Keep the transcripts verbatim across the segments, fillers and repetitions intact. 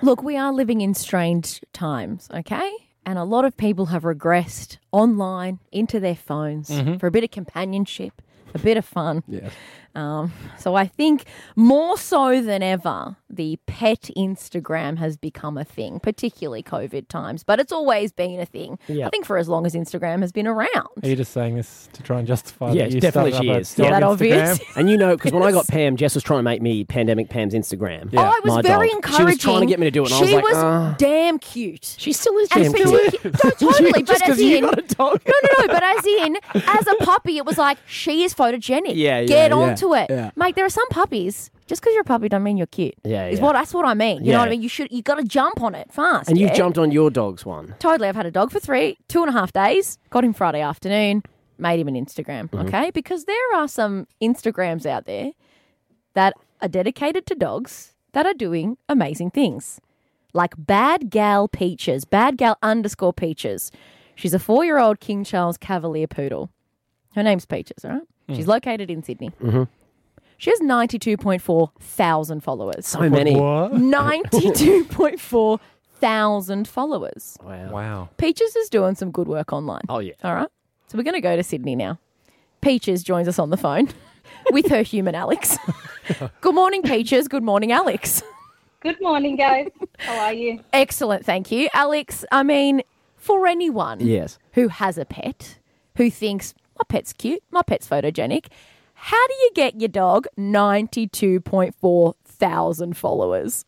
Look, we are living in strange times, okay? And a lot of people have regressed online into their phones Mm-hmm. for a bit of companionship, a bit of fun. Yeah. Um, so I think more so than ever, the pet Instagram has become a thing, particularly COVID times. But it's always been a thing. Yeah. I think for as long as Instagram has been around. Are you just saying this to try and justify Yeah, that you definitely started she up a is. dog Is that Instagram? obvious? And you know, because when I got Pam, Jess was trying to make me Pandemic Pam's Instagram. Oh, I was My very dog. encouraging. She was trying to get me to do it, and she I was like, was "Ah." damn cute. She still is And damn particu- cute. No, totally, Just but as because you in, got a dog. no, no, no, but as in, as a puppy, it was like, she is photogenic. Yeah, yeah, Get yeah, onto it. yeah. Mate, there are some puppies, just because you're a puppy don't mean you're cute. Yeah, Is yeah. what, that's what I mean. You Yeah. know what I mean? You should, you got to jump on it fast. And you yeah? jumped on your dog's one. Totally. I've had a dog for three, two and a half days, got him Friday afternoon, made him an Instagram, Mm-hmm. okay? Because there are some Instagrams out there that are dedicated to dogs that are doing amazing things. Like Bad Gal Peaches, Bad Gal underscore Peaches. She's a four-year-old King Charles Cavalier poodle. Her name's Peaches, all right? She's located in Sydney. Mm-hmm. She has ninety-two point four thousand followers. So many. What? ninety-two point four thousand followers. Wow. Wow. Peaches is doing some good work online. Oh, yeah. All right. So we're going to go to Sydney now. Peaches joins us on the phone with her human Alex. Good morning, Peaches. Good morning, Alex. Good morning, guys. How are you? Excellent. Thank you. Alex, I mean, for anyone Yes. who has a pet, who thinks, my pet's cute, my pet's photogenic, how do you get your dog ninety-two point four thousand followers?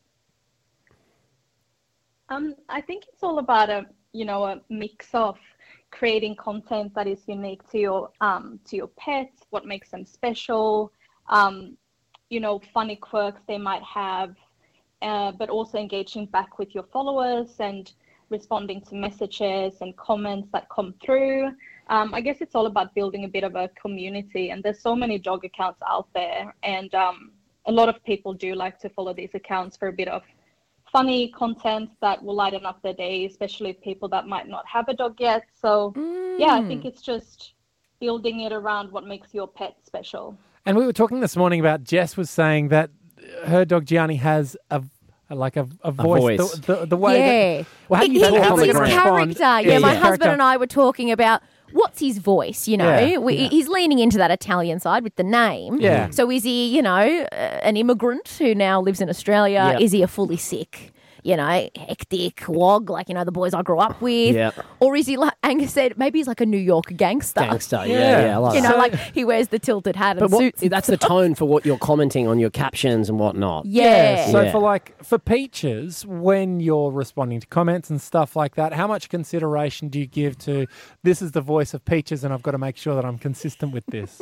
Um, I think it's all about a you know a mix of creating content that is unique to your um to your pet, what makes them special, um, you know, funny quirks they might have, uh, but also engaging back with your followers and responding to messages and comments that come through. Um, I guess it's all about building a bit of a community, and there's so many dog accounts out there, and um, a lot of people do like to follow these accounts for a bit of funny content that will lighten up their day, especially people that might not have a dog yet. So yeah, I think it's just building it around what makes your pet special. And we were talking this morning about Jess was saying that her dog Gianni has a like a, a voice. voice. The, the, the way Yeah. that, well, how It- do you it- how it's do you his respond? character. Yeah, my his husband character. and I were talking about what's his voice, you know. Yeah, we, yeah. He's leaning into that Italian side with the name. Yeah. So is he, you know, uh, an immigrant who now lives in Australia? Yeah. Is he a fully sick, you know, hectic wog like, you know, the boys I grew up with? Yeah. Or is he like, Angus said, maybe he's like a New York gangster. Gangster. Yeah, Yeah. yeah, I like You know, that. like he wears the tilted hat and But what, suits. and that's the tone for what you're commenting on your captions and whatnot. Yeah. So Yeah. for like for Peaches, when you're responding to comments and stuff like that, how much consideration do you give to this is the voice of Peaches and I've got to make sure that I'm consistent with this?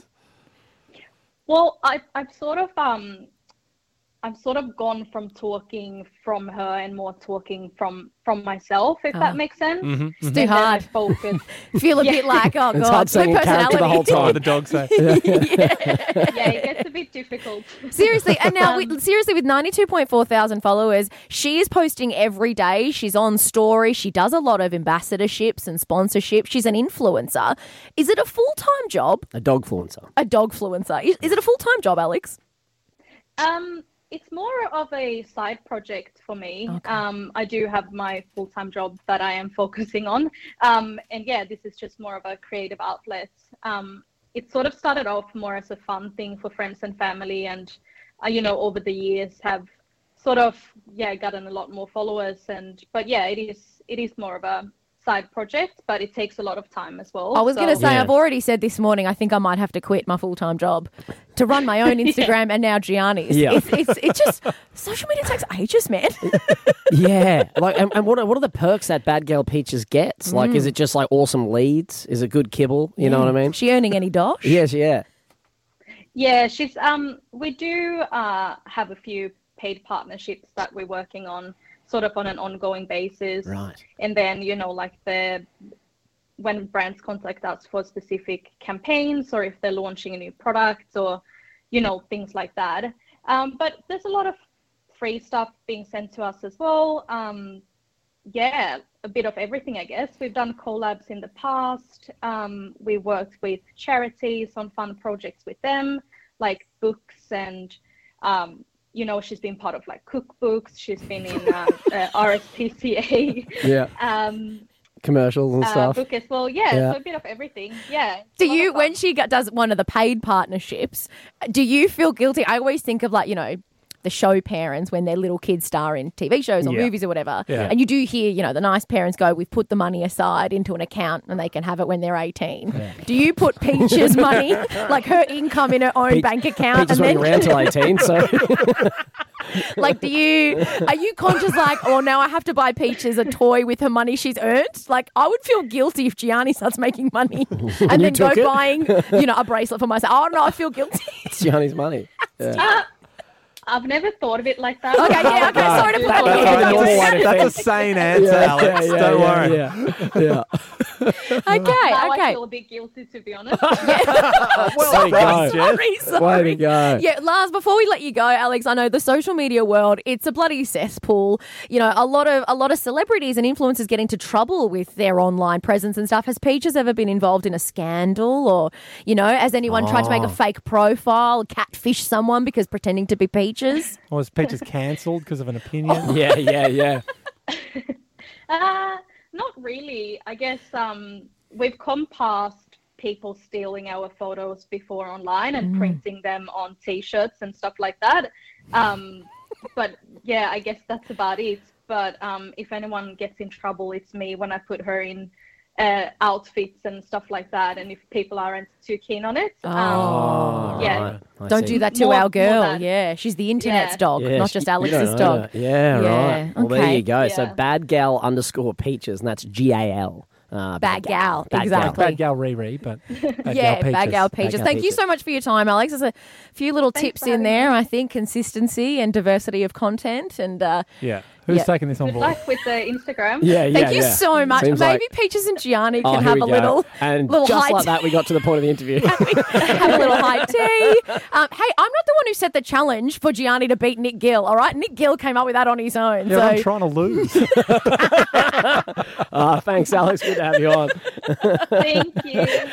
Well, I've I've sort of um I've sort of gone from talking from her and more talking from from myself, if Ah. that makes sense. Mm-hmm. It's too And then I hard. focus. Feel a bit like, oh, It's God, hard saying no in character the whole personality. What would the dog say? Yeah, it gets a bit difficult. Seriously, and now with, seriously with ninety-two point four thousand followers, she is posting every day. She's on story. She does a lot of ambassadorships and sponsorships. She's an influencer. Is it a full-time job? A dog influencer. A dog influencer. Is, is it a full-time job, Alex? Um, it's more of a side project for me. Okay. Um, I do have my full-time job that I am focusing on. Um, and yeah, this is just more of a creative outlet. Um, it sort of started off more as a fun thing for friends and family, and uh, you know, over the years have sort of yeah gotten a lot more followers. And but yeah, it is it is more of a side project, but it takes a lot of time as well. I was So- going to say, Yeah. I've already said this morning, I think I might have to quit my full-time job to run my own Instagram and now Gianni's. Yeah. It's, it's, it's just, social media takes ages, man. Yeah. Like, and, and what are, what are the perks that Bad Girl Peaches gets? Like, Mm. is it just like awesome leads? Is it good kibble? You know what I mean? She earning any dosh? Yes, yeah. Yeah, she's um we do uh have a few paid partnerships that we're working on sort of on an ongoing basis. Right. And then, you know, like the when brands contact us for specific campaigns or if they're launching a new product or, you know, things like that. Um, but there's a lot of free stuff being sent to us as well. Um, yeah, a bit of everything, I guess. We've done collabs in the past. Um, we worked with charities on fun projects with them, like books and, um, you know, she's been part of like cookbooks. She's been in um, uh, R S P C A. Yeah. Um, Commercials and uh, stuff. book as well. Yeah, Yeah. so a bit of everything. Yeah. it's Do a lot you, of when fun. she go- does one of the paid partnerships, do you feel guilty? I always think of like, you know, the show parents when their little kids star in T V shows or Yeah. movies or whatever. Yeah. And you do hear, you know, the nice parents go, we've put the money aside into an account and they can have it when they're eighteen. Do you put Peach's money, like her income in her own Peach- bank account? Peach is running around till eighteen, so Like, do you, are you conscious like, oh, now I have to buy Peaches a toy with her money she's earned? Like, I would feel guilty if Gianni starts making money and then go took it? buying, you know, a bracelet for myself. Oh, no, I feel guilty. it's Gianni's money. Yeah. Uh, I've never thought of it like that. Okay, yeah, okay, sorry to Do put thought that of in. it. normal way to That's think. a sane answer, Alex. Don't worry. Yeah, yeah. Okay, Now I okay. feel a bit guilty, to be honest. Well Way to done, go. Jess. Sorry, sorry. Way to go. Yeah, Lars, before we let you go, Alex, I know the social media world, it's a bloody cesspool. You know, a lot of a lot of celebrities and influencers get into trouble with their online presence and stuff. Has Peaches ever been involved in a scandal, or, you know, has anyone tried to make a fake profile, catfish someone because pretending to be Peaches? Or was Peaches cancelled because of an opinion? Yeah, yeah, yeah. Uh, not really. I guess um, we've come past people stealing our photos before online and printing them on T-shirts and stuff like that. Um, but yeah, I guess that's about it. But um, if anyone gets in trouble, it's me when I put her in uh, outfits and stuff like that. And if people aren't too keen on it, um, Oh, yeah. right. I Don't see. do that to More- our more girl. than- Yeah, she's the internet's Yeah. dog, Yeah, not she- just you Alex's don't know dog. that. Yeah, Yeah, right. Well, there okay. you go. So Yeah. bad gal underscore Peaches, and that's G A L. Uh, Bad gal, Bad exactly. Bad gal Riri, but bad Yeah, gal bad gal Peaches. Peaches. gal Thank you Peaches. so much for your time, Alex. There's a few little Thanks tips for in having there. me. I think consistency and diversity of content. And uh, Yeah. Who's Yeah. taking this on Good board? luck with the Instagram. Yeah, yeah, thank you yeah. so much. Seems Maybe like- Peaches and Gianni Oh, can here have we a go. little, and little just high like that, we got to the point of the interview. have a little high tea. Um, hey, I'm not the one who set the challenge for Gianni to beat Nick Gill. All right, Nick Gill came up with that on his own. Yeah, so I'm trying to lose. uh, thanks, Alex. Good to have you on. Thank you.